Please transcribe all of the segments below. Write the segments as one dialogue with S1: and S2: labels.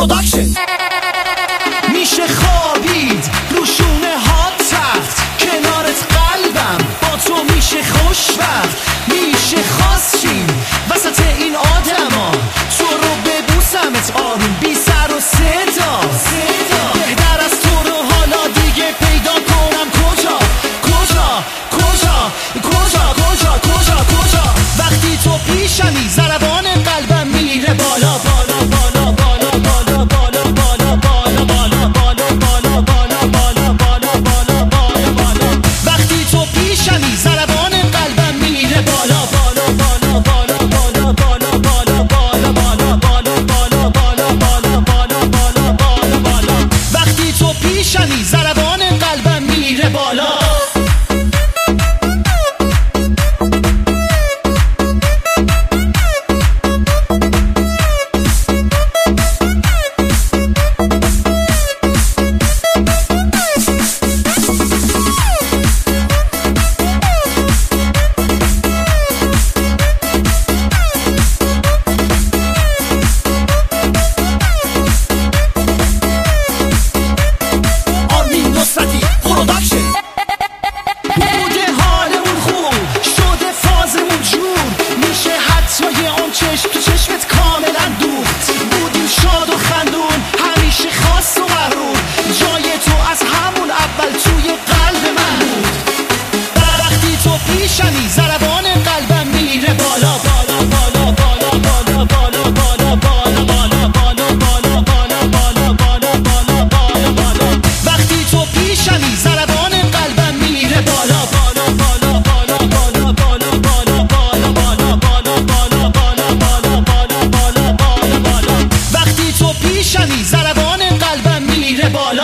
S1: پروداکشن. میشه خوابید روشونه ها تخت، کنارت قلبم با تو میشه خوشبخت. میشه خواستیم وسط این آدما، تو رو ببوسمت آروم بی سر و صدا. بهتر از تو رو حالا دیگه پیدا کنم کجا کجا کجا کجا کجا کجا کجا. وقتی تو پیشمی ضربان قلبم میره بالا بالا بالا بالا بالا بالا بالا بالا بالا بالا بالا بالا بالا بالا بالا بالا. وقتی تو پیشمی ضربان قلبم میره بالا بالا بالا بالا بالا بالا بالا بالا بالا بالا بالا بالا بالا بالا بالا بالا. وقتی تو پیشمی ضربان قلبم میره بالا. ضربان قلبم میره بالا بالا بالا بالا بالا بالا بالا بالا بالا بالا بالا بالا بالا بالا بالا بالا بالا. وقتی تو پیشمی ضربان قلبم میره بالا بالا بالا بالا بالا بالا بالا بالا بالا بالا بالا بالا بالا بالا بالا بالا. وقتی تو پیشمی ضربان قلبم میره بالا.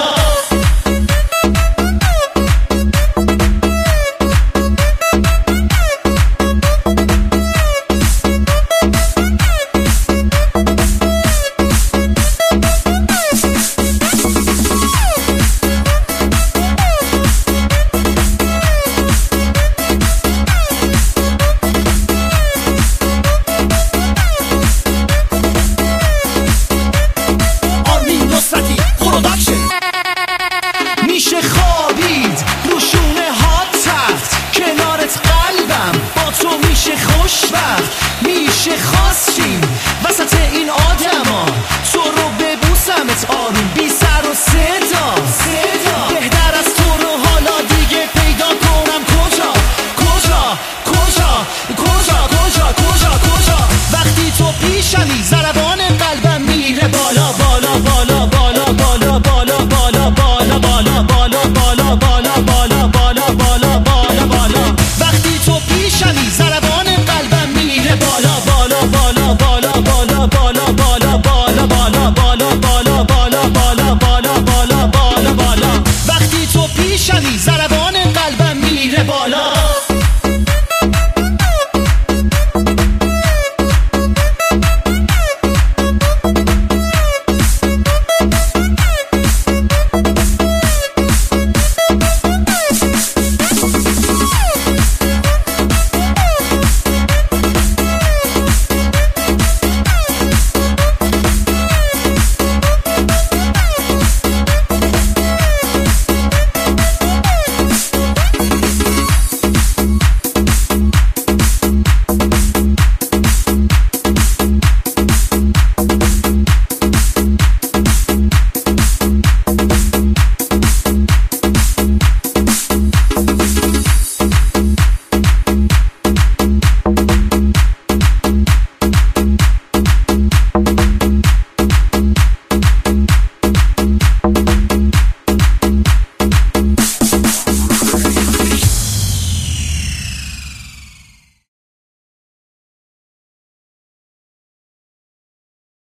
S1: میشه خوابید روشونه ها تخت، کنارت قلبم با تو میشه خوشبخت. میشه خواستیم وسط این آدما، تو رو ببوسمت آروم بی سر و صدا. بهتر از تو رو حالا دیگه پیدا کنم کجا کجا کجا کجا کجا کجا کجا. وقتی تو پیشمی ضربان قلبم میره بالا بالا بالا